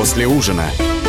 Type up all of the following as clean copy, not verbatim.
после ужина.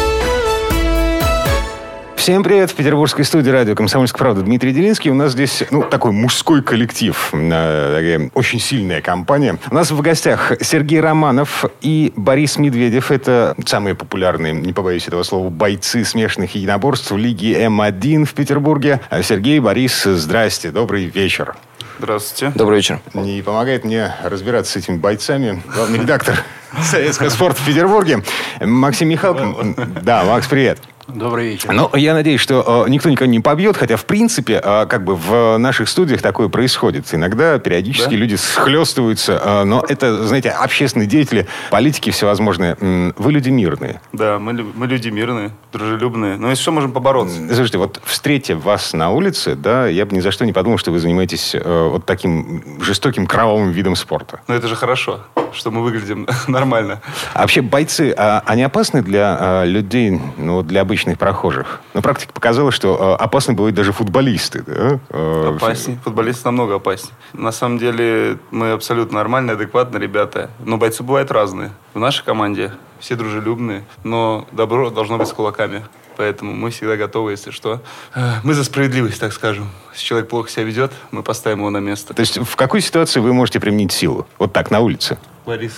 Всем привет! В петербургской студии радио «Комсомольская правда» Дмитрий Делинский. У нас здесь, такой мужской коллектив, очень сильная компания. У нас в гостях Сергей Романов и Борис Медведев. Это самые популярные, не побоюсь этого слова, бойцы смешанных единоборств Лиги М1 в Петербурге. Сергей, Борис, здрасте, добрый вечер. Здравствуйте. Добрый вечер. И помогает мне разбираться с этими бойцами главный редактор советского спорта в Петербурге Максим Михалкин. Да, Макс, привет. Добрый вечер. Я надеюсь, что никто никого не побьет, хотя, в принципе, в наших студиях такое происходит. Иногда, периодически люди схлестываются, но это, знаете, общественные деятели, политики всевозможные. Вы люди мирные. Да, мы люди мирные, дружелюбные. Но если что, можем побороться. Слушайте, вот встретив вас на улице, да, я бы ни за что не подумал, что вы занимаетесь вот таким жестоким, кровавым видом спорта. Но это же хорошо, что мы выглядим нормально. А вообще бойцы, они опасны для людей, для обычных прохожих? Практика показала, что опасны бывают даже футболисты. Да? Опаснее. Футболисты намного опаснее. На самом деле мы абсолютно нормальные, адекватные ребята. Но бойцы бывают разные. В нашей команде все дружелюбные, но добро должно быть с кулаками. Поэтому мы всегда готовы, если что. Мы за справедливость, так скажем. Если человек плохо себя ведет, мы поставим его на место. То есть в какой ситуации вы можете применить силу? Вот так, на улице? Борис.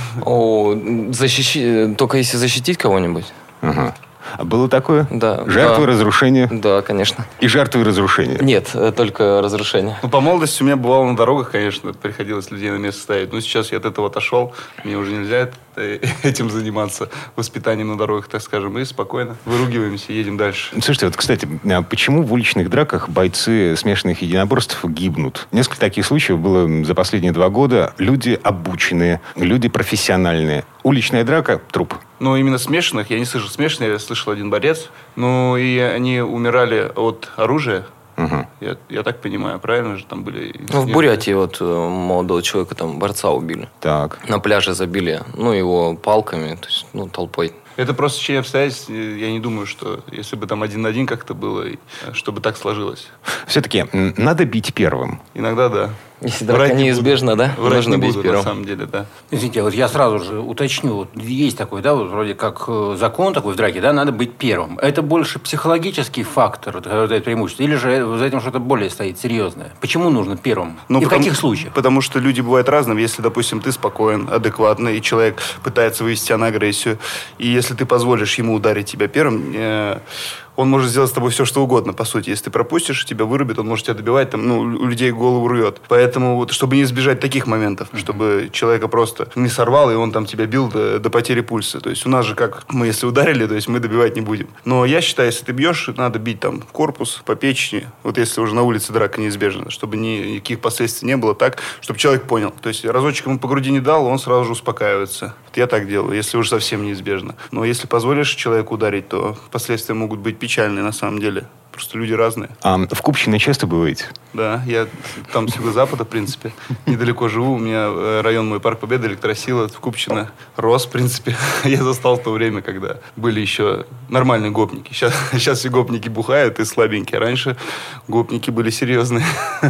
Только если защитить кого-нибудь. Ага. А было такое? Да. Жертвы, разрушения? Да, конечно. И жертвы, и разрушения? Нет, только разрушение. По молодости у меня бывало на дорогах, конечно, приходилось людей на место ставить. Но сейчас я от этого отошел. Мне уже нельзя этим заниматься, воспитанием на дорогах, так скажем. И спокойно выругиваемся, едем дальше. Слушайте, кстати, почему в уличных драках бойцы смешанных единоборств гибнут? Несколько таких случаев было за последние 2 года. Люди обученные, люди профессиональные. Уличная драка – труп. Именно смешанных, я не слышал смешанных, я слышал один борец. И они умирали от оружия. Угу. Я так понимаю, правильно же там были? В Бурятии молодого человека, борца убили. Так. На пляже забили, его палками, то есть, толпой. Это просто течение обстоятельств. Я не думаю, что если бы там 1 на 1 как-то было, чтобы так сложилось. Все-таки надо бить первым. Иногда да. Если драка неизбежна, да? Нужно бить первым. На самом деле, да. Извините, я сразу же уточню. Есть такой, вроде как закон такой в драке, надо быть первым. Это больше психологический фактор, это преимущество, или же за этим что-то более стоит серьезное? Почему нужно первым? И в каких случаях? Потому что люди бывают разными. Если, допустим, ты спокоен, адекватный, и человек пытается вывести тебя на агрессию, и если ты позволишь ему ударить тебя первым, он может сделать с тобой все, что угодно, по сути. Если ты пропустишь, тебя вырубит, он может тебя добивать, у людей голову рвет. Поэтому, чтобы не избежать таких моментов, чтобы человека просто не сорвал, и он тебя бил до потери пульса. То есть у нас же как, мы если ударили, то есть мы добивать не будем. Но я считаю, если ты бьешь, надо бить в корпус, по печени. Если уже на улице драка неизбежна, чтобы никаких последствий не было, так, чтобы человек понял. То есть разочек ему по груди не дал, он сразу же успокаивается. Я так делаю, если уже совсем неизбежно. Но если позволишь человеку ударить, то последствия могут быть печальные на самом деле. Просто люди разные. А в Купчино часто бываете? Да, я там с юго-запада, в принципе. Недалеко живу. У меня район мой Парк Победы, Электросила. В Купчино рос, в принципе. Я застал в то время, когда были еще нормальные гопники. Сейчас все гопники бухают и слабенькие. А раньше гопники были серьезные.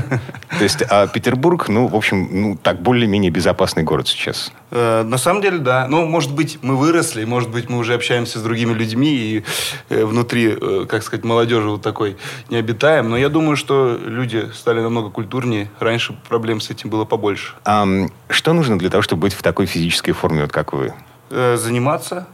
То есть Петербург, в общем, так более-менее безопасный город сейчас? На самом деле, да. Может быть, мы выросли, может быть, мы уже общаемся с другими людьми, и внутри, молодежи такой необитаем. Но я думаю, что люди стали намного культурнее. Раньше проблем с этим было побольше. А что нужно для того, чтобы быть в такой физической форме, как вы? Заниматься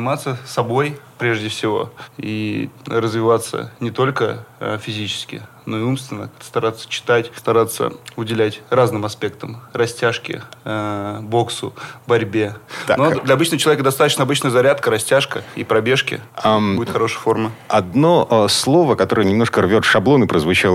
собой прежде всего. И развиваться не только физически, но и умственно. Стараться читать, стараться уделять разным аспектам. Растяжке, боксу, борьбе. Но для обычного человека достаточно обычная зарядка, растяжка и пробежки. Будет хорошая форма. Одно слово, которое немножко рвет шаблоны,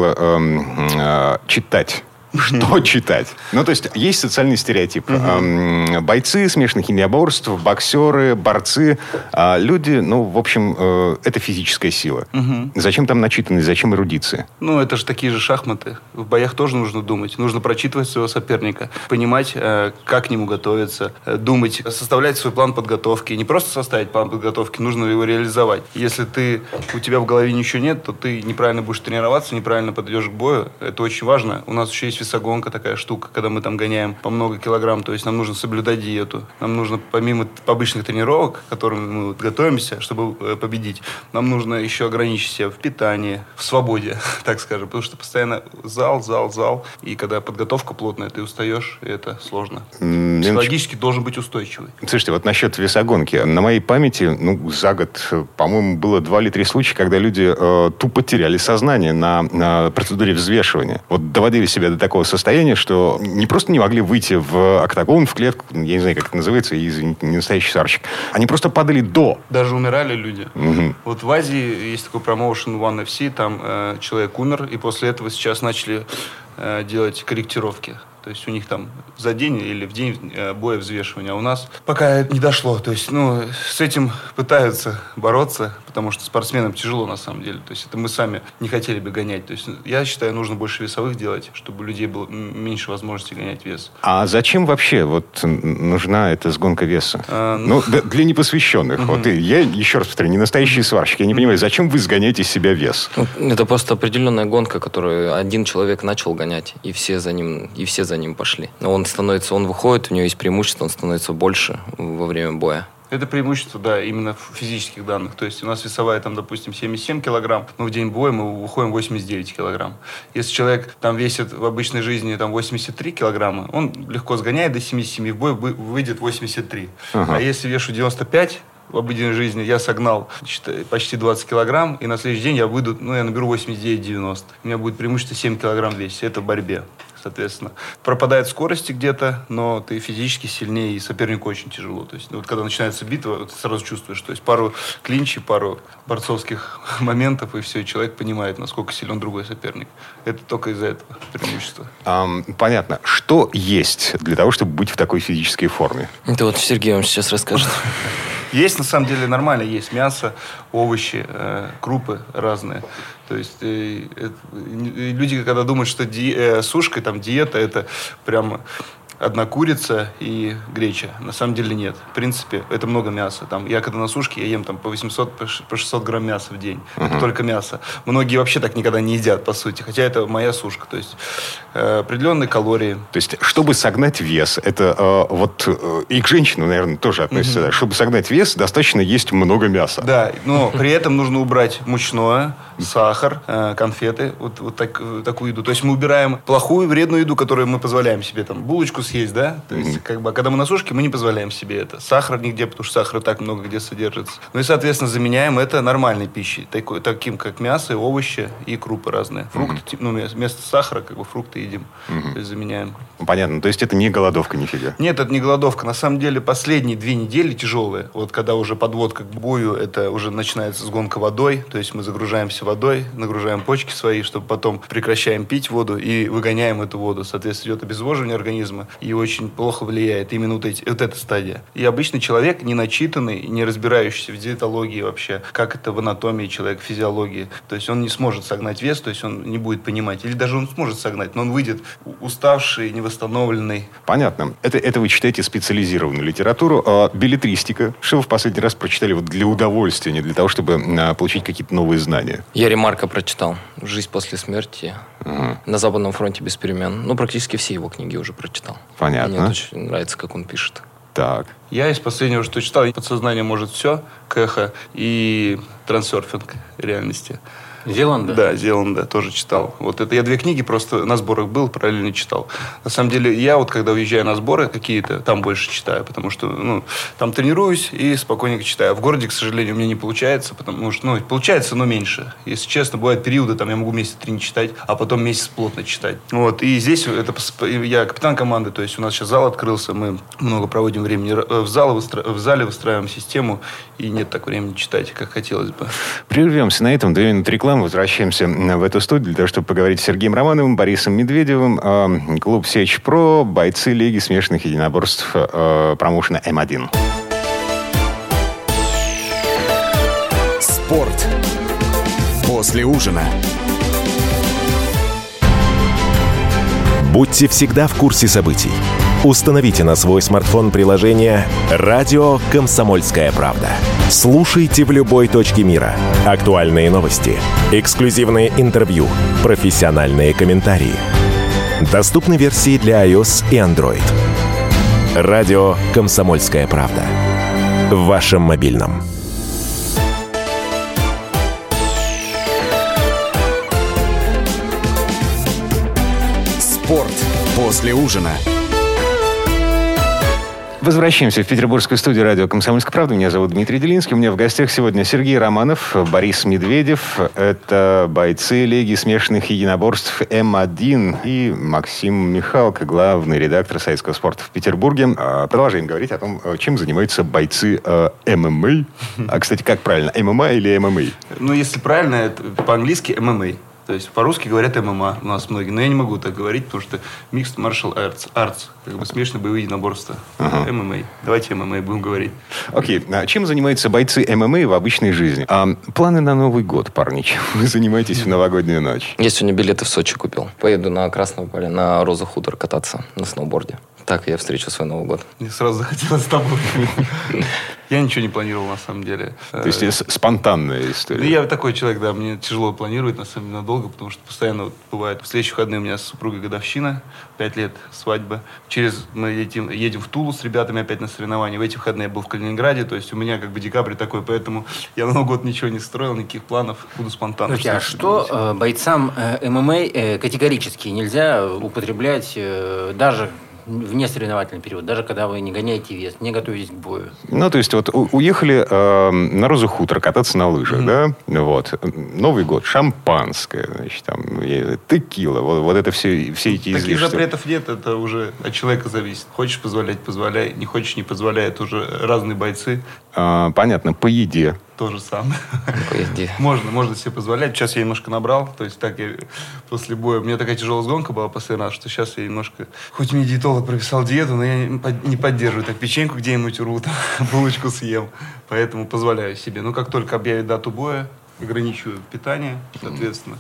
прозвучало читать. Что читать? То есть, есть социальный стереотип. Бойцы смешанных единоборств, боксеры, борцы. Люди, в общем, это физическая сила. Зачем там начитанность, зачем эрудиция? Это же такие же шахматы. В боях тоже нужно думать. Нужно прочитывать своего соперника, понимать, как к нему готовиться, думать, составлять свой план подготовки. Не просто составить план подготовки, нужно его реализовать. Если у тебя в голове ничего нет, то ты неправильно будешь тренироваться, неправильно подойдешь к бою. Это очень важно. У нас еще есть есть весогонка, такая штука, когда мы там гоняем по много килограмм, то есть нам нужно соблюдать диету. Нам нужно, помимо обычных тренировок, к которым мы готовимся, чтобы победить, нам нужно еще ограничить себя в питании, в свободе, так скажем, потому что постоянно зал, и когда подготовка плотная, ты устаешь, и это сложно. Психологически должен быть устойчивый. Слушайте, вот насчет весогонки. На моей памяти, за год, по-моему, было 2 или 3 случая, когда люди тупо теряли сознание на процедуре взвешивания. Вот доводили себя до такого состояния, что не просто не могли выйти в октагон, в клетку, я не знаю, как это называется, извините, не настоящий сварщик. Они просто падали до. Даже умирали люди. Угу. Вот в Азии есть такой промоушен One FC, там человек умер, и после этого сейчас начали делать корректировки. То есть у них там за день или в день боя взвешивания. А у нас пока не дошло. То есть, с этим пытаются бороться, потому что спортсменам тяжело на самом деле. То есть это мы сами не хотели бы гонять. То есть я считаю, нужно больше весовых делать, чтобы у людей было меньше возможности гонять вес. А зачем вообще нужна эта сгонка веса? Для непосвященных. Вот я еще раз повторю, не настоящий сварщик. Я не понимаю, зачем вы сгоняете из себя вес? Это просто определенная гонка, которую один человек начал гонять, и все за ним пошли. Он выходит, у него есть преимущество, он становится больше во время боя. Это преимущество, да, именно в физических данных. То есть у нас весовая, допустим, 77 килограмм, но в день боя мы выходим 89 килограмм. Если человек весит в обычной жизни 83 килограмма, он легко сгоняет до 77, в бой выйдет 83. Ага. А если вешу 95, в обыденной жизни я согнал почти 20 килограмм, и на следующий день я наберу 89-90. У меня будет преимущество 7 килограмм в весе. Это в борьбе. Соответственно, пропадает скорости где-то, но ты физически сильнее, и сопернику очень тяжело. То есть, когда начинается битва, ты сразу чувствуешь, то есть пару клинчей, пару борцовских моментов, и все, и человек понимает, насколько силен другой соперник. Это только из-за этого преимущества. Понятно. Что есть для того, чтобы быть в такой физической форме? Это Сергей вам сейчас расскажет. Есть, на самом деле, нормально. Есть мясо, овощи, крупы разные. То есть люди, когда думают, что сушка, диета, это прямо одна курица и греча. На самом деле нет. В принципе, это много мяса. Я когда на сушке, я ем по 800, по 600 грамм мяса в день. Это только мясо. Многие вообще так никогда не едят, по сути. Хотя это моя сушка. То есть определенные калории. То есть, чтобы согнать вес, это и к женщинам, наверное, тоже относится. Да? Чтобы согнать вес, достаточно есть много мяса. Да, но при этом нужно убрать мучное, сахар, конфеты, такую еду. То есть мы убираем плохую, вредную еду, которую мы позволяем себе, булочку съесть, да? То есть, когда мы на сушке, мы не позволяем себе это. Сахар нигде, потому что сахара так много где содержится. И, соответственно, заменяем это нормальной пищей, таким как мясо, овощи и крупы разные. Фрукты, вместо сахара, фрукты едим. То есть заменяем. Понятно. То есть это не голодовка нифига? Нет, это не голодовка. На самом деле, последние 2 недели тяжелые. Когда уже подводка к бою, это уже начинается сгонка водой. То есть мы загружаемся водой, нагружаем почки свои, чтобы потом прекращаем пить воду и выгоняем эту воду. Соответственно, идет обезвоживание организма. И очень плохо влияет именно эта стадия. И обычный человек, не начитанный, не разбирающийся в диетологии вообще, как это в анатомии человека, в физиологии, то есть он не сможет согнать вес, то есть он не будет понимать. Или даже он сможет согнать, но он выйдет уставший, невосстановленный. Понятно. Это вы читаете специализированную литературу. Беллетристика. Что вы в последний раз прочитали для удовольствия, не для того, чтобы получить какие-то новые знания? Я Ремарка прочитал. «Жизнь после смерти». На Западном фронте без перемен. Практически все его книги уже прочитал. Понятно. Мне очень нравится, как он пишет. Так. Я из последнего, что читал, «Подсознание может все», Кэха и «Трансерфинг реальности». Зеланда? Да, Зеланда тоже читал. Это я 2 книги просто на сборах был, параллельно читал. На самом деле, я когда уезжаю на сборы какие-то, там больше читаю, потому что, там тренируюсь и спокойненько читаю. В городе, к сожалению, у меня не получается, потому что, получается, но меньше. Если честно, бывают периоды, я могу месяца 3 не читать, а потом месяц плотно читать. И здесь я капитан команды, то есть у нас сейчас зал открылся, мы много проводим времени в зале выстраиваем систему, и нет так времени читать, как хотелось бы. Прервемся на этом, 2 минуты рекламы. Возвращаемся в эту студию для того, чтобы поговорить с Сергеем Романовым, Борисом Медведевым. Клуб «Сечь Про», бойцы Лиги смешанных единоборств промоушена М1. Спорт. После ужина. Будьте всегда в курсе событий. Установите на свой смартфон приложение «Радио Комсомольская правда». Слушайте в любой точке мира. Актуальные новости, эксклюзивные интервью, профессиональные комментарии. Доступны версии для iOS и Android. Радио «Комсомольская правда». В вашем мобильном. Спорт после ужина. Возвращаемся в петербургскую студию радио «Комсомольская правда». Меня зовут Дмитрий Делинский. У меня в гостях сегодня Сергей Романов, Борис Медведев. Это бойцы Лиги смешанных единоборств М1. И Максим Михалко, главный редактор «Советского спорта» в Петербурге. Продолжаем говорить о том, чем занимаются бойцы ММА. А, кстати, как правильно? ММА или ММА? Ну, если правильно, это по-английски ММА. То есть по-русски говорят ММА у нас многие. Но я не могу так говорить, потому что Mixed Martial Arts, как бы смешанные боевые единоборства. ММА. Давайте ММА будем говорить. Окей. Чем занимаются бойцы ММА в обычной жизни? Планы на Новый год, парни? Чем вы занимаетесь в новогоднюю ночь? Я сегодня билеты в Сочи купил. Поеду на Красное поле, на Роза Хутор кататься на сноуборде. Так я встречу свой Новый год. Мне сразу захотелось с тобой. Я ничего не планировал, на самом деле. То есть спонтанная история? Ну, я такой человек, да. Мне тяжело планировать, на самом деле, надолго, потому что постоянно вот бывает. В следующие выходные у меня с супругой годовщина, 5 лет свадьба. Мы едем в Тулу с ребятами опять на соревнования. В эти выходные я был в Калининграде. То есть у меня как бы декабрь такой, поэтому я на Новый год ничего не строил, никаких планов. Буду спонтанно. А что бойцам ММА категорически нельзя употреблять даже в несоревновательный период, даже когда вы не гоняете вес, не готовитесь к бою? Ну, то есть, вот уехали на Розу Хутор кататься на лыжах, да? Вот. Новый год, шампанское, значит, там, текила, вот это все эти излишества. Таких запретов нет, это уже от человека зависит. Хочешь позволять, позволяй. Не хочешь, не позволяй. Это уже разные бойцы. Понятно, по еде. То же самое. Можно себе позволять. Сейчас я немножко набрал. То есть так я после боя... У меня такая тяжелая сгонка была последний раз, что сейчас я немножко... Хоть мне диетолог прописал диету, но я не поддерживаю. Так печеньку где-нибудь урву, булочку съем. Поэтому позволяю себе. Но как только объявят дату боя, ограничиваю питание, соответственно.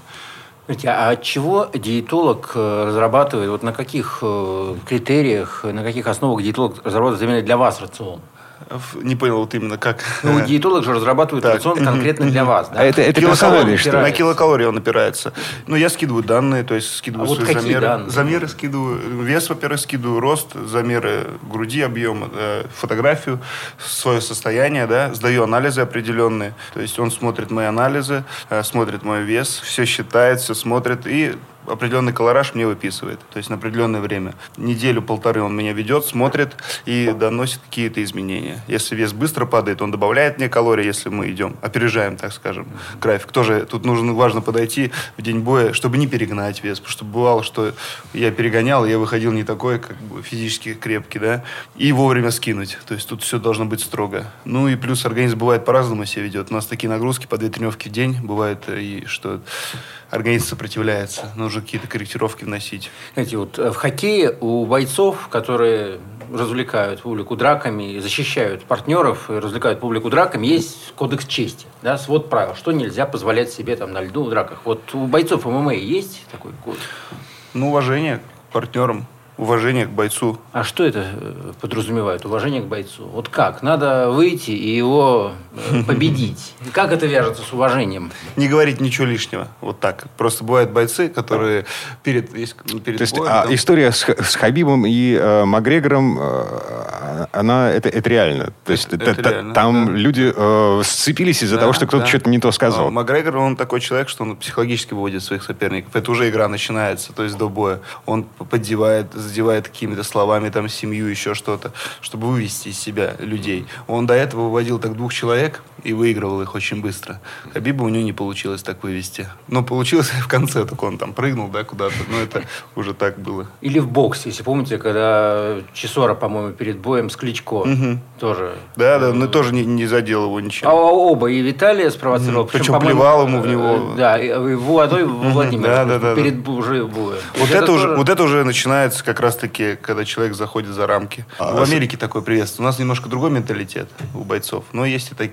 А от чего диетолог разрабатывает, вот на каких критериях, на каких основах диетолог разрабатывает именно для вас рацион? Не понял, вот именно как. Ну, диетолог же разрабатывает рацион конкретно для вас. Да? Это персональный, что ли? На килокалории он опирается. Ну, я скидываю данные, то есть скидываю свои замеры. Данные? Замеры скидываю. Вес, во-первых, скидываю, рост, замеры груди, объема, фотографию, свое состояние, да, сдаю анализы определенные. То есть он смотрит мои анализы, смотрит мой вес, все считает, все смотрит и определенный колораж мне выписывает. То есть на определенное время. Неделю-полторы он меня ведет, смотрит и доносит какие-то изменения. Если вес быстро падает, он добавляет мне калорий, если мы идем. Опережаем, так скажем, график. Тоже тут важно подойти в день боя, чтобы не перегнать вес. Потому что бывало, что я перегонял, и я выходил не такой, как бы физически крепкий, да, и вовремя скинуть. То есть тут все должно быть строго. Ну и плюс организм бывает по-разному себя ведет. У нас такие нагрузки по 2 тренировки в день. Бывает и что организм сопротивляется. Нужно какие-то корректировки вносить. Знаете, вот в хоккее у бойцов, которые развлекают публику драками, защищают партнеров и развлекают публику драками, есть кодекс чести, да, свод правил, что нельзя позволять себе там на льду в драках. Вот у бойцов ММА есть такой кодекс? Ну, уважение к партнерам. Уважение к бойцу. А что это подразумевает? Уважение к бойцу? Вот как? Надо выйти и его победить. Как это вяжется с уважением? Не говорить ничего лишнего. Вот так. Просто бывают бойцы, которые перед боем... То есть история с Хабибом и Макгрегором, это реально? То есть реально, там да. Люди сцепились из-за того, что кто-то что-то не то сказал? Макгрегор, он такой человек, что он психологически выводит своих соперников. Это уже игра начинается, то есть до боя. Он поддевает, задевает какими-то словами там семью, еще что-то, чтобы вывести из себя людей. Он до этого выводил так 2 человек и выигрывал их очень быстро. Хабиба у него не получилось так вывести. Но получилось в конце, только он там прыгнул, да, куда-то. Но это уже так было. Или в боксе, если помните, когда Чесора, по-моему, перед боем с Кличко тоже. Да, но тоже не задел его ничем. А оба и Виталия спровоцировал. Причем плевал ему в него. Да, и Водой Владимир перед уже боем. Вот это уже начинается как раз-таки, когда человек заходит за рамки. В Америке такое приветствие. У нас немножко другой менталитет у бойцов, но есть и такие.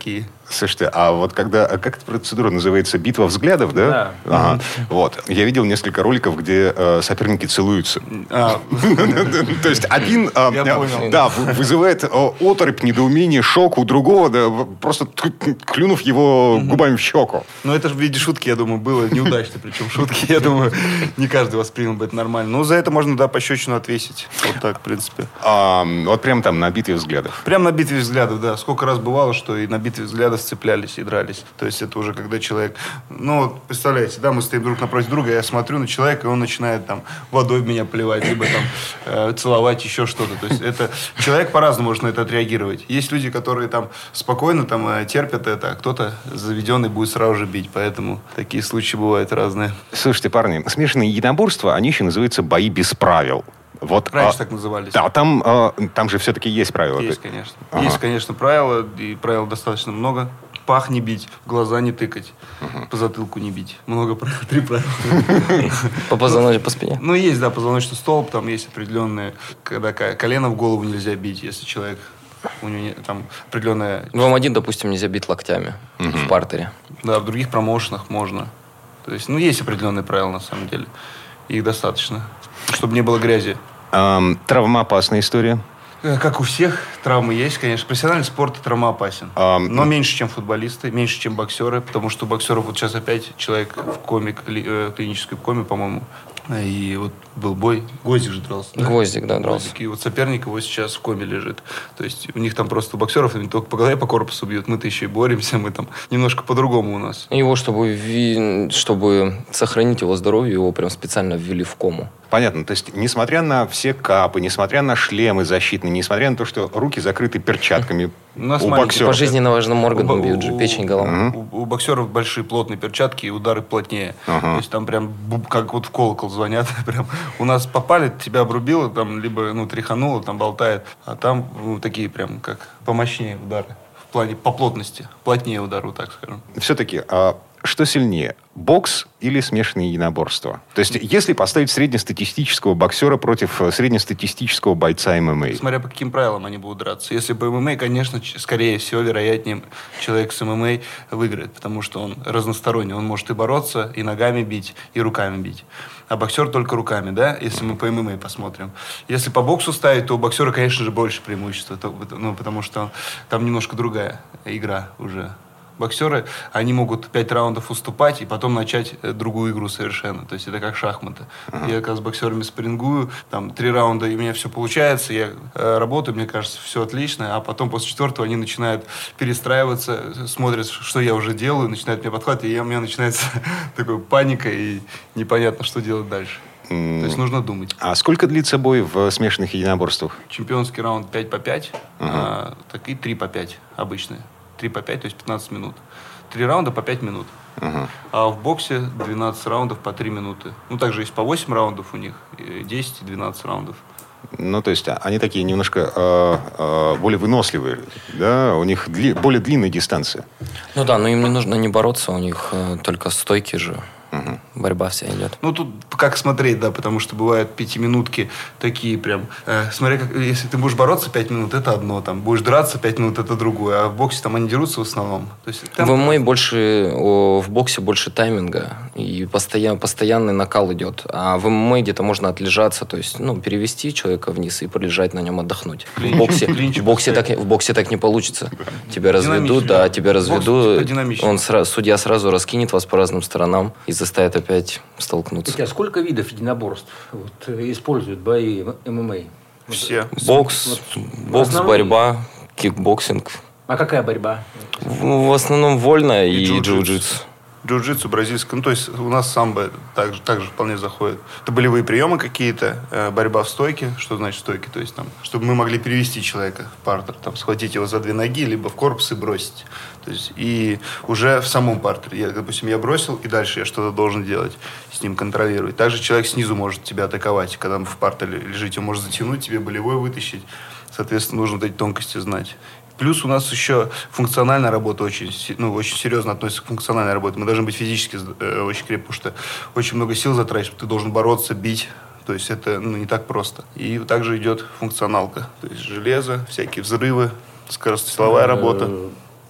Слушайте, а вот когда... Как эта процедура называется? Битва взглядов, да? Да. Ага. Вот. Я видел несколько роликов, где соперники целуются. То есть один вызывает оторопь, недоумение, шок у другого, просто клюнув его губами в щеку. Ну, это же в виде шутки, я думаю, было неудачно. Причем шутки, я думаю, не каждый воспринял бы это нормально. Ну, за это можно, да, пощечину отвесить. Вот так, в принципе. Вот прям там на битве взглядов. Прям на битве взглядов, да. Сколько раз бывало, что и на битве взглядов сцеплялись и дрались. То есть это уже когда человек... Ну, вот представляете, да, мы стоим друг напротив друга, я смотрю на человека, и он начинает там водой в меня поливать, либо там целовать, еще что-то. То есть это... Человек по-разному может на это отреагировать. Есть люди, которые там спокойно там терпят это, а кто-то заведенный будет сразу же бить. Поэтому такие случаи бывают разные. Слушайте, парни, смешанные единоборства, они еще называются бои без правил. Вот, Раньше так назывались. Да, там же все-таки есть правила. Есть, конечно. Ага. Есть, конечно, правила, и правил достаточно много. Пах не бить, в глаза не тыкать, по затылку не бить. Много правил, 3 правила. По позвоночнику, по спине. Ну, есть, да, позвоночный столб, там есть определенные, когда колено в голову нельзя бить, если человек, у него там определенная... В М1, допустим, нельзя бить локтями в партере. Да, в других промоушенах можно. То есть, ну, есть определенные правила, на самом деле. Их достаточно, чтобы не было грязи. Травмоопасная история? Как у всех, травмы есть, конечно. Профессиональный спорт травмоопасен. Но меньше, чем футболисты, меньше, чем боксеры. Потому что у боксеров вот сейчас опять человек в коме, клинической коме, по-моему. И вот был бой. Гвоздик же дрался. Да? Гвоздик, да, дрался. И вот соперник его сейчас в коме лежит. То есть у них там просто у боксеров они только по голове, по корпусу бьют. Мы-то еще и боремся. Мы там немножко по-другому у нас. Его, чтобы сохранить его здоровье, его прям специально ввели в кому. Понятно. То есть, несмотря на все капы, несмотря на шлемы защитные, несмотря на то, что руки закрыты перчатками, у боксеров... По жизненно важным органам бьют же, печень, голова. У боксеров большие плотные перчатки и удары плотнее. То есть там прям как вот в колокол звонят. Прям. У нас попали, тебя обрубило, там, либо тряхануло, там болтает. А там такие прям как помощнее удары. В плане по плотности. Плотнее удар, вот так скажем. Все-таки... Что сильнее, бокс или смешанные единоборства? То есть, если поставить среднестатистического боксера против среднестатистического бойца ММА? Смотря по каким правилам они будут драться. Если по ММА, конечно, скорее всего, вероятнее, человек с ММА выиграет, потому что он разносторонний. Он может и бороться, и ногами бить, и руками бить. А боксер только руками, да, если мы по ММА посмотрим. Если по боксу ставить, то у боксера, конечно же, больше преимущества, потому что там немножко другая игра уже. Боксеры, они могут 5 раундов уступать и потом начать другую игру совершенно. То есть это как шахматы. Я как с боксерами спаррингую, там 3 раунда, и у меня все получается, я работаю, мне кажется, все отлично, а потом после 4-го они начинают перестраиваться, смотрят, что я уже делаю, начинают меня подхватывать, и у меня начинается такая паника, и непонятно, что делать дальше. То есть нужно думать. А сколько длится бой в смешанных единоборствах? Чемпионский раунд 5 по 5, так и 3 по 5 обычные. 3 по 5, то есть 15 минут. 3 раунда по 5 минут. А в боксе 12 раундов по 3 минуты. Ну, также есть по 8 раундов у них, 10 и 12 раундов. Ну, то есть они такие немножко более выносливые, да? У них более длинная дистанция. Ну да, но им не нужно не бороться, у них только стойки же. Борьба вся идет. Ну, тут как смотреть, да, потому что бывают 5-минутки такие прям... смотря, если ты будешь бороться 5 минут, это одно, там, будешь драться 5 минут, это другое, а в боксе там они дерутся в основном. То есть, там... В ММА в боксе больше тайминга, и постоянный накал идет. А в ММА где-то можно отлежаться, то есть, перевести человека вниз и полежать на нем, отдохнуть. В боксе так не получится. Тебя разведут, судья сразу раскинет вас по разным сторонам и заставит опять столкнуться. А сколько видов единоборств используют бои ММА? Все. Бокс, борьба, кикбоксинг. А какая борьба? В основном вольная и джиу-джитсу. Джиу-джитсу, бразильское. Ну, то есть у нас самбо также вполне заходит. Это болевые приемы какие-то, борьба в стойке. Что значит стойки? То есть там, чтобы мы могли перевести человека в партер, там, схватить его за 2 ноги, либо в корпус и бросить. То есть, и уже в самом партере. Допустим, я бросил, и дальше я что-то должен делать, с ним контролировать. Также человек снизу может тебя атаковать. Когда вы в партере лежите, он может затянуть, тебе болевой вытащить. Соответственно, нужно вот эти тонкости знать. Плюс у нас еще функциональная работа очень серьезно относится к функциональной работе. Мы должны быть физически очень крепки, потому что очень много сил затратить, ты должен бороться, бить. То есть это не так просто. И также идет функционалка. То есть железо, всякие взрывы, скоростно-силовая работа.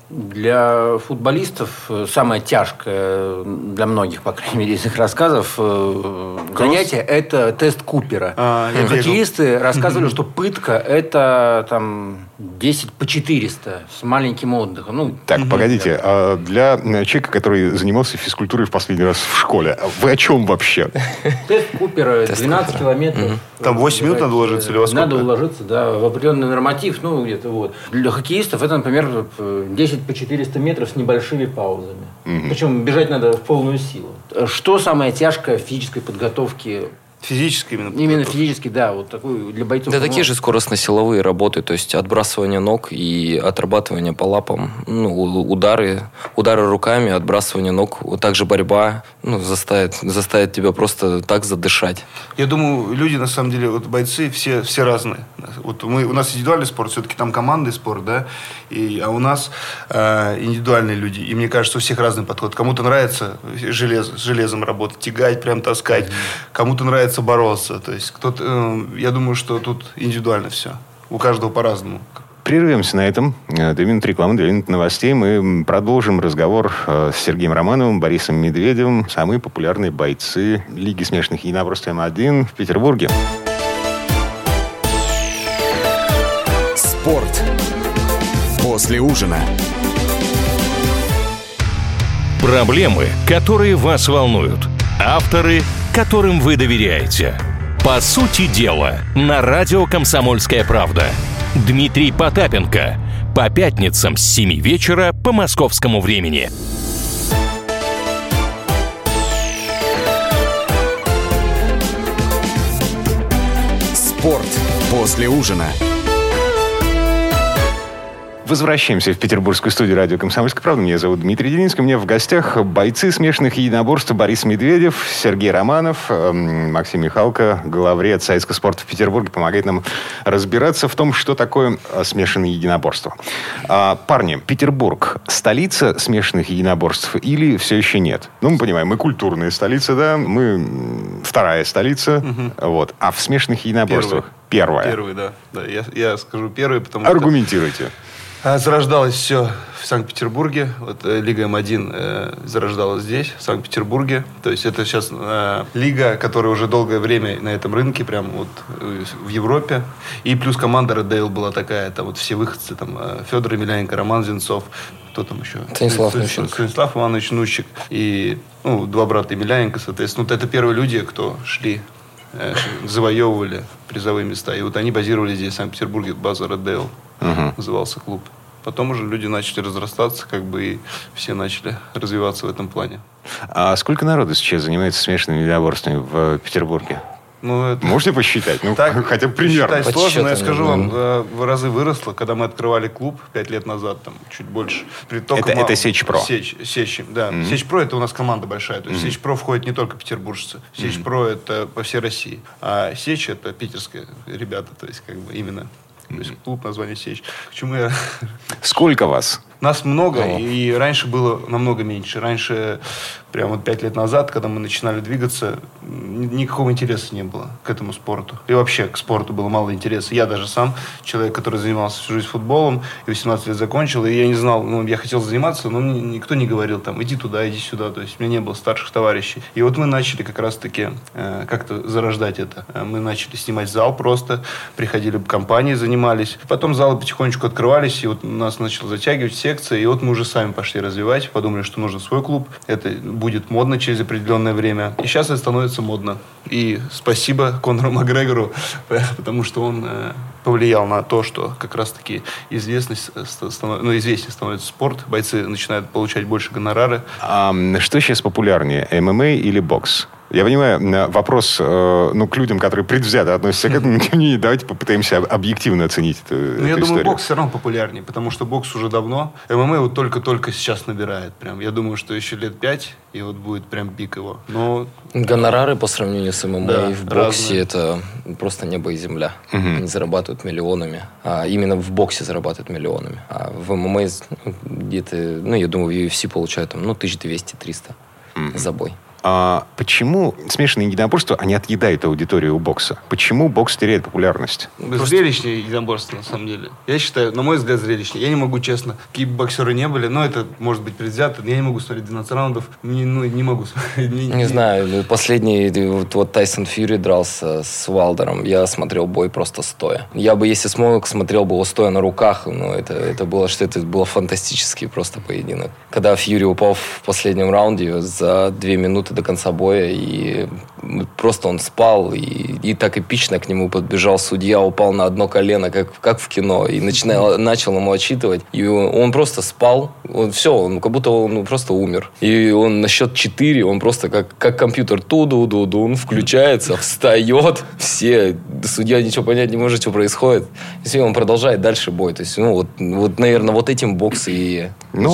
Для футболистов самое тяжкое, для многих, по крайней мере, из их рассказов, занятие – это тест Купера. Хоккеисты рассказывали, что пытка – это там 10 по 400 с маленьким отдыхом. Так, погодите. А для человека, который занимался физкультурой в последний раз в школе, вы о чем вообще? Тест Купера 12 километров. Там 8 минут надо уложиться или во сколько? Надо уложиться, да, в определенный норматив, где-то вот. Для хоккеистов это, например, 10 по 400 метров с небольшими паузами. Причем бежать надо в полную силу. Что самое тяжкое в физической подготовке? Физически именно? Именно физически, да. Вот такой для бойцов. Да, такие же скоростно-силовые работы, то есть отбрасывание ног и отрабатывание по лапам, удары руками, отбрасывание ног, также борьба, заставит тебя просто так задышать. Я думаю, люди, на самом деле, бойцы все разные. У нас индивидуальный спорт, все-таки там командный спорт, да, а у нас индивидуальные люди. И мне кажется, у всех разный подход. Кому-то нравится с железом работать, тягать, прям таскать. Кому-то нравится бороться. То есть я думаю, что тут индивидуально все. У каждого по-разному. Прервемся на этом. 2 минуты рекламы, 2 минуты новостей. Мы продолжим разговор с Сергеем Романовым, Борисом Медведевым. Самые популярные бойцы Лиги смешанных единоборств М1 в Петербурге. Спорт после ужина. Проблемы, которые вас волнуют. Авторы, которым вы доверяете. По сути дела, на радио «Комсомольская правда». Дмитрий Потапенко. По пятницам с 7 вечера по московскому времени. Спорт после ужина. Возвращаемся в петербургскую студию радио «Комсомольская правда». Меня зовут Дмитрий Делинский. У меня в гостях бойцы смешанных единоборств Борис Медведев, Сергей Романов, Максим Михалко, главред Советского спорта в Петербурге, помогает нам разбираться в том, что такое смешанные единоборства. Парни, Петербург – столица смешанных единоборств или все еще нет? Мы понимаем, мы культурная столица, да, мы вторая столица, а в смешанных единоборствах первая. Первый, да. Я скажу первый, потому Аргументируйте. Зарождалось все в Санкт-Петербурге. Лига М1 зарождалась здесь, в Санкт-Петербурге. То есть это сейчас лига, которая уже долгое время на этом рынке, прям в Европе. И плюс команда Red Devil была такая, там все выходцы, Федор Емельяненко, Роман Зенцов. Кто там еще? Станислав Иванович Нущик. И 2 брата Емельяненко, соответственно. Это первые люди, кто шли, завоевывали призовые места. И они базировались здесь, в Санкт-Петербурге, база Red Devil. Назывался клуб. Потом уже люди начали разрастаться, и все начали развиваться в этом плане. А сколько народу сейчас занимается смешанными единоборствами в Петербурге? Можете посчитать? Хотя бы примерно. Посчитать сложно, но я скажу вам, в разы выросло. Когда мы открывали клуб 5 лет назад, чуть больше. Это Сечь-Про? Сечь, да. Сечь-Про – это у нас команда большая. То есть Сечь-Про входит не только петербуржцы. Сечь-Про – это по всей России. А Сечь – это питерские ребята. То есть именно. То есть клуб, название Сечь. Почему я... Сколько вас? Нас много, и раньше было намного меньше. Раньше, прямо 5 лет назад, когда мы начинали двигаться, никакого интереса не было к этому спорту. И вообще к спорту было мало интереса. Я даже сам, человек, который занимался всю жизнь футболом, и 18 лет закончил, и я не знал, я хотел заниматься, но мне никто не говорил, иди туда, иди сюда. То есть у меня не было старших товарищей. И мы начали как раз-таки как-то зарождать это. Мы начали снимать зал просто, приходили компании, занимались. Потом залы потихонечку открывались, и нас начало затягивать секции, и мы уже сами пошли развивать, подумали, что нужен свой клуб, это будет модно через определенное время, и сейчас это становится модно. И спасибо Конору Макгрегору, потому что он повлиял на то, что как раз-таки известнее становится спорт, бойцы начинают получать больше гонорары. А что сейчас популярнее, ММА или бокс? Я понимаю, вопрос к людям, которые предвзято относятся к этому, давайте попытаемся объективно оценить эту историю. Я думаю, бокс все равно популярнее, потому что бокс уже давно. ММА только-только сейчас набирает. Я думаю, что еще лет 5, и будет прям пик его. Но... Гонорары по сравнению с ММА в боксе разные. Это просто небо и земля. Они зарабатывают миллионами. Именно в боксе зарабатывают миллионами. А в ММА где-то, я думаю, в UFC получают 1200-300 за бой. Почему смешанные единоборства, они отъедают аудиторию у бокса? Почему бокс теряет популярность? Зрелищнее единоборство, на самом деле. Я считаю, на мой взгляд, зрелищнее. Я не могу, честно, какие бы боксеры не были, но это может быть предвзято. Я не могу смотреть 12 раундов. Не могу смотреть. Не знаю, последний вот Тайсон Фьюри дрался с Уайлдером. Я смотрел бой просто стоя. Я бы, если смог, смотрел бы его стоя на руках. Но это было фантастический просто поединок. Когда Фьюри упал в последнем раунде за 2 минуты до конца боя, и просто он спал, и так эпично к нему подбежал судья, упал на одно колено, как в кино, и начал ему отчитывать. И он просто спал. Он как будто он просто умер. И он на счет 4, он просто как компьютер ту-ду-ду-ду, он включается, встает, все, судья ничего понять не может, что происходит. И он продолжает дальше бой. То есть, наверное, вот этим бокс и...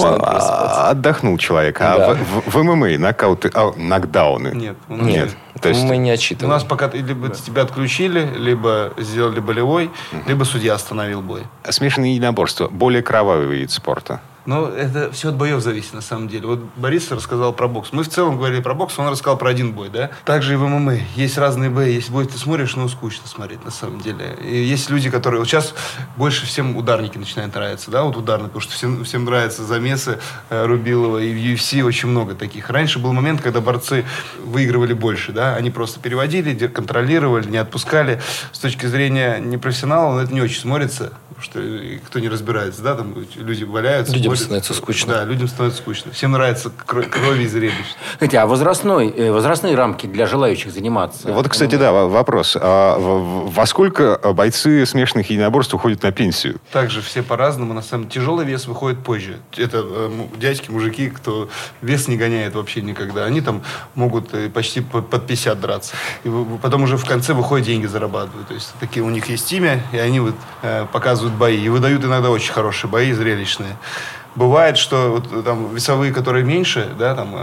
Отдохнул человек. Да. А в ММА нокауты, нокдауны? Нет. То есть... Мы не отчитываем. У нас пока либо тебя отключили, либо сделали болевой, либо судья остановил бой. Смешанные единоборства. Более кровавый вид спорта. Но это все от боев зависит, на самом деле. Вот Борис рассказал про бокс. Мы в целом говорили про бокс, он рассказал про один бой, да? Также и в ММА. Есть разные бои. Есть бой, ты смотришь, скучно смотреть, на самом деле. И есть люди, которые... Вот сейчас больше всем ударники начинают нравиться, да? Вот ударные, потому что всем нравятся замесы Рубилова, и в UFC очень много таких. Раньше был момент, когда борцы выигрывали больше, да? Они просто переводили, контролировали, не отпускали. С точки зрения непрофессионала, это не очень смотрится, потому что кто не разбирается, да? Там люди валяются. Людям становится скучно. Да, людям становится скучно. Всем нравится крови и зрелищ. Кстати, а возрастные рамки для желающих заниматься? Вот, кстати, да, вопрос. Во сколько бойцы смешанных единоборств уходят на пенсию? Также все по-разному. На самом деле, тяжелый вес выходит позже. Это дядьки, мужики, кто вес не гоняет вообще никогда. Они там могут почти под 50 драться. И потом уже в конце выходят, деньги зарабатывают. То есть такие у них есть имя, и они показывают бои. И выдают иногда очень хорошие бои, зрелищные. Бывает, что там весовые, которые меньше, да, там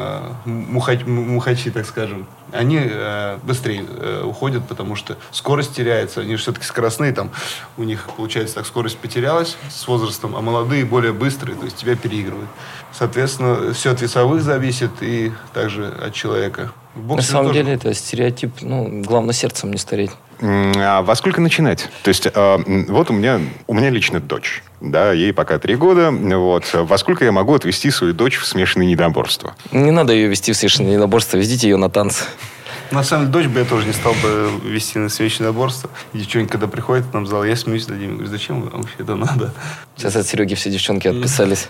мухачи, так скажем, они быстрее уходят, потому что скорость теряется. Они же все-таки скоростные, там у них, получается, так скорость потерялась с возрастом, а молодые более быстрые, то есть тебя переигрывают. Соответственно, все от весовых зависит и также от человека. На самом деле это стереотип, главное сердцем не стареть. А во сколько начинать? То есть, вот у меня лично дочь. Да, ей пока 3 года. Вот. Во сколько я могу отвезти свою дочь в смешанные единоборства? Не надо ее вести в смешанные единоборства, везите ее на танцы. На самом деле, дочь бы я тоже не стал бы вести на смешанное единоборство. Девчонки, когда приходят к нам в зал, я смеюсь над ними. Говорю, зачем вам вообще это надо? Сейчас от Сереги все девчонки отписались.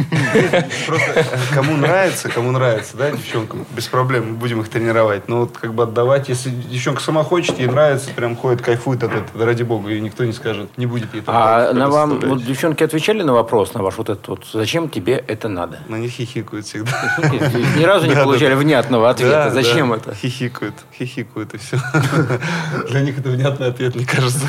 Просто кому нравится, да, девчонкам, без проблем, мы будем их тренировать. Но вот как бы отдавать, если девчонка сама хочет, ей нравится, прям ходит, кайфует от этого, ради бога, и никто не скажет, не будет ей А на вам, вот девчонки отвечали на вопрос, на ваш зачем тебе это надо? На них хихикают всегда. Ни разу не получали внятного ответа, зачем это? Хихикают и все. Для них это внятный ответ, мне кажется.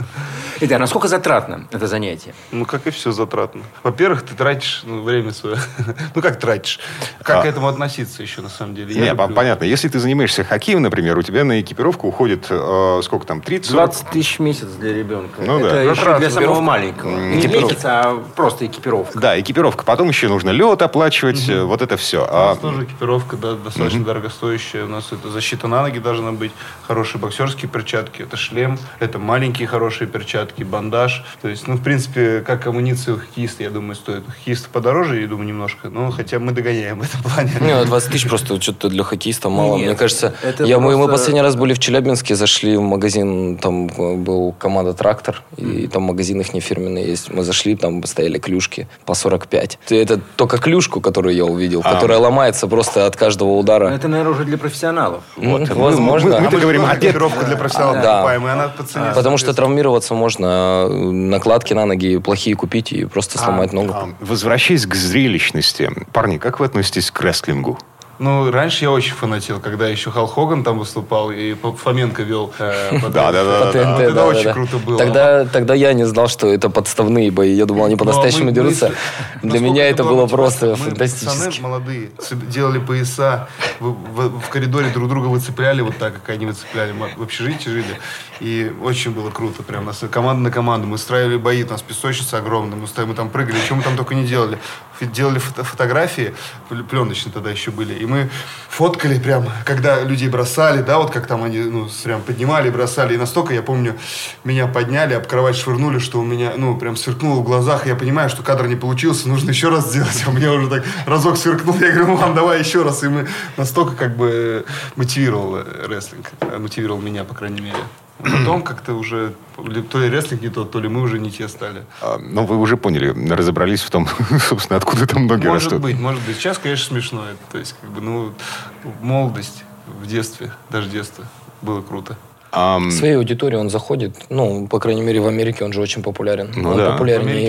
А насколько затратно это занятие? Как и все затратно. Во-первых, ты тратишь время свое. Как тратишь? Как к этому относиться еще, на самом деле? Понятно. Если ты занимаешься хоккеем, например, у тебя на экипировку уходит, сколько там, 30-40? 20 тысяч в месяц для ребенка. Да. Это еще для самого маленького. Не месяц, а просто экипировка. Да, экипировка. Потом еще нужно лед оплачивать, вот это все. У нас тоже экипировка, да, достаточно дорогостоящая. У нас это защита на ноги должна быть, хорошие боксерские перчатки, это шлем, это маленькие хорошие перчатки, бандаж. То есть, в принципе, как амуниция у хоккеиста, я думаю, стоит. Хоккеист подороже, я думаю, немножко, но хотя мы догоняем в этом плане. 20 тысяч просто что-то для хоккеиста мало. Мне кажется, мы последний раз были в Челябинске, зашли в магазин, там был команда «Трактор», и там магазин их не фирменный есть. Мы зашли, там стояли клюшки по 45. Это только клюшку, которую я увидел, которая ломается просто от каждого удара. Это, наверное, уже для профессионалов. Возможно. Мы говорим о экипировку для профессионалов покупаем, и она по цене. Потому что травмироваться можно, накладки на ноги плохие купить и просто сломать ногу. Возвращаясь к зрелищности. Парни, как вы относитесь к рестлингу? Раньше я очень фанател, когда еще Халк Хоган там выступал, и Фоменко вел. Это очень круто было. Тогда я не знал, что это подставные бои. Я думал, они по-настоящему дерутся. Для меня это было просто фантастически. Пацаны молодые делали пояса, в коридоре друг друга выцепляли вот так, как они выцепляли. В общежитии жили. И очень было круто. Прям команда на команду. Мы устраивали бои, у нас песочница огромная. Мы там прыгали, что мы там только не делали. делали фотографии, пленочные тогда еще были, и мы фоткали прям, когда людей бросали, да, вот как там они, ну, прям поднимали, бросали, и настолько, я помню, меня подняли, об кровать швырнули, что у меня, ну, прям сверкнуло в глазах, я понимаю, что кадр не получился, нужно еще раз сделать, а у меня уже так разок сверкнул, я говорю, мам, давай еще раз, и мы настолько как бы мотивировал рестлинг, мотивировал меня, по крайней мере. Потом как-то уже то ли рестлинг не тот, то ли мы уже не те стали. Но вы уже поняли, разобрались в том, собственно, откуда там ноги растут. Может быть. Сейчас, конечно, смешно. То есть, как бы, ну, молодость в детстве, даже детство, было круто. В своей аудитории он заходит, ну, по крайней мере, в Америке он же очень популярен. Ну, он да. популярнее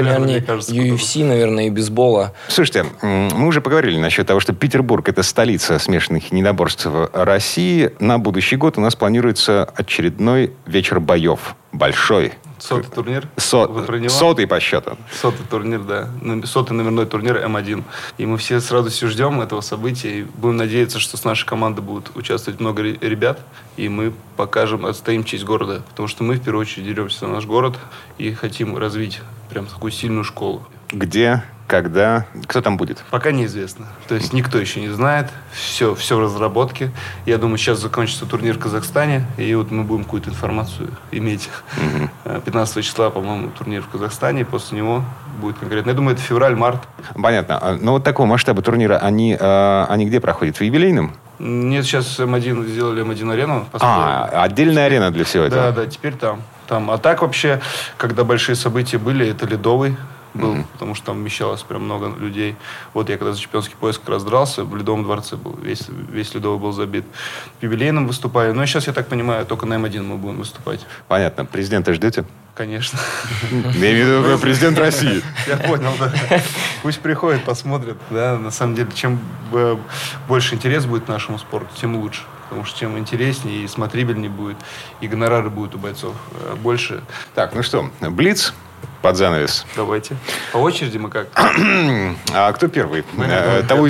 UFC, наверное, и бейсбола. Слушайте, мы уже поговорили насчет того, что Петербург – это столица смешанных единоборств России. На будущий год у нас планируется очередной вечер боев. Большой. 100-й турнир? Сотый по счету. 100-й турнир, да. 100-й номерной турнир М1. И мы все с радостью ждем этого события. И будем надеяться, что с нашей командой будут участвовать много ребят. И мы покажем, отстоим честь города. Потому что мы, в первую очередь, деремся за наш город. И хотим развить прям такую сильную школу. Где? Когда? Кто там будет? Пока неизвестно. То есть никто еще не знает. Все в разработке. Я думаю, сейчас закончится турнир в Казахстане. И вот мы будем какую-то информацию иметь. 15 числа, по-моему, турнир в Казахстане. И после него будет конкретно. Я думаю, это февраль-март. Понятно. Но вот такого масштаба турнира, они где проходят? В юбилейном? Нет, сейчас М1 сделали М1-арену. Отдельная арена для всего этого? Да, теперь там. А так вообще, когда большие события были, это Ледовый был, потому что там вмещалось прям много людей. Вот я когда за чемпионский пояс как раз дрался, в Ледовом дворце был, весь Ледовый был забит. В юбилейном выступаю. Но сейчас, я так понимаю, только на М1 мы будем выступать. Понятно. Президента ждете? Конечно. Я имею в виду президент России. Я понял, да. Пусть приходит, посмотрит. Да, на самом деле, чем больше интерес будет к нашему спорту, тем лучше. Потому что чем интереснее и смотрибельнее будет, и гонорары будут у бойцов больше. Так, ну что, блиц под занавес. Давайте. По очереди мы как? А кто первый? Того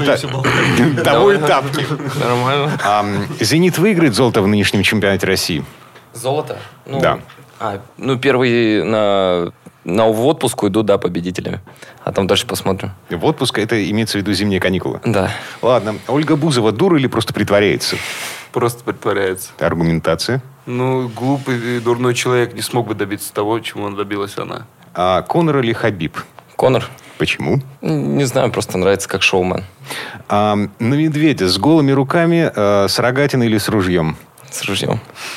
и тапки. Нормально. «Зенит» выиграет золото в нынешнем чемпионате России? Золото? Да. Первый в отпуск уйду, да, победителями. А там дальше посмотрим. В отпуск это имеется в виду зимние каникулы? Да. Ладно. Ольга Бузова дура или просто притворяется? Просто притворяется. Аргументация? Глупый и дурной человек не смог бы добиться того, чему добилась она. А Конор или Хабиб? Конор. Почему? Не знаю, просто нравится как шоумен. На медведя с голыми руками, с рогатиной или с ружьем? С ружьем.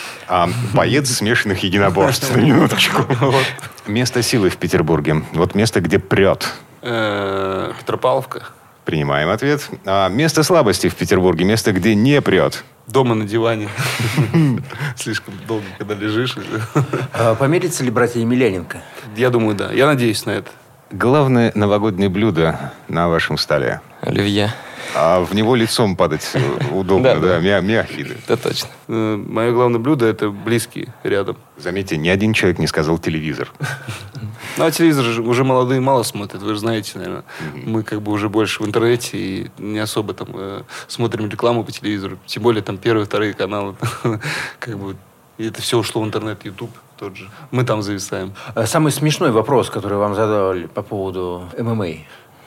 Боец смешанных единоборств. На минуточку. Место силы в Петербурге. Вот место, где прет. Петропавловка. Принимаем ответ. Место слабости в Петербурге. Место, где не прет. Дома на диване. Слишком долго, когда лежишь. Помирятся ли братья Емельяненко? Я думаю, да. Я надеюсь на это. Главное новогоднее блюдо на вашем столе. Оливье. В него лицом падать удобно, да? Мягкий. Это точно. Мое главное блюдо – это близкие рядом. Заметьте, ни один человек не сказал телевизор. А телевизор же уже молодые мало смотрят, вы же знаете, наверное. Мы как бы уже больше в интернете и не особо там смотрим рекламу по телевизору. Тем более там первые, вторые каналы. Как бы и это все ушло в интернет, YouTube тот же. Мы там зависаем. Самый смешной вопрос, который вам задавали по поводу ММА.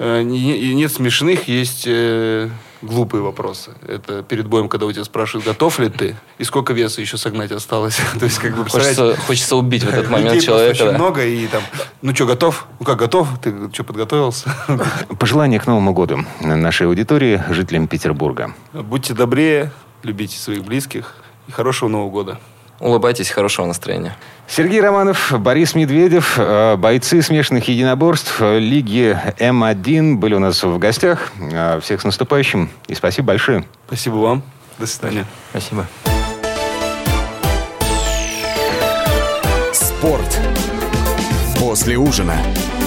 Нет смешных, есть глупые вопросы. Это перед боем, когда у тебя спрашивают, готов ли ты, и сколько веса еще согнать осталось. То есть, как бы, хочется убить в этот момент человека. Очень много, и там, что, готов? Как готов? Ты что, подготовился? Пожелания к Новому году нашей аудитории, жителям Петербурга. Будьте добрее, любите своих близких, и хорошего Нового года. Улыбайтесь, хорошего настроения. Сергей Романов, Борис Медведев, бойцы смешанных единоборств Лиги М1 были у нас в гостях. Всех с наступающим и спасибо большое. Спасибо вам. До свидания. Спасибо. Спорт после ужина.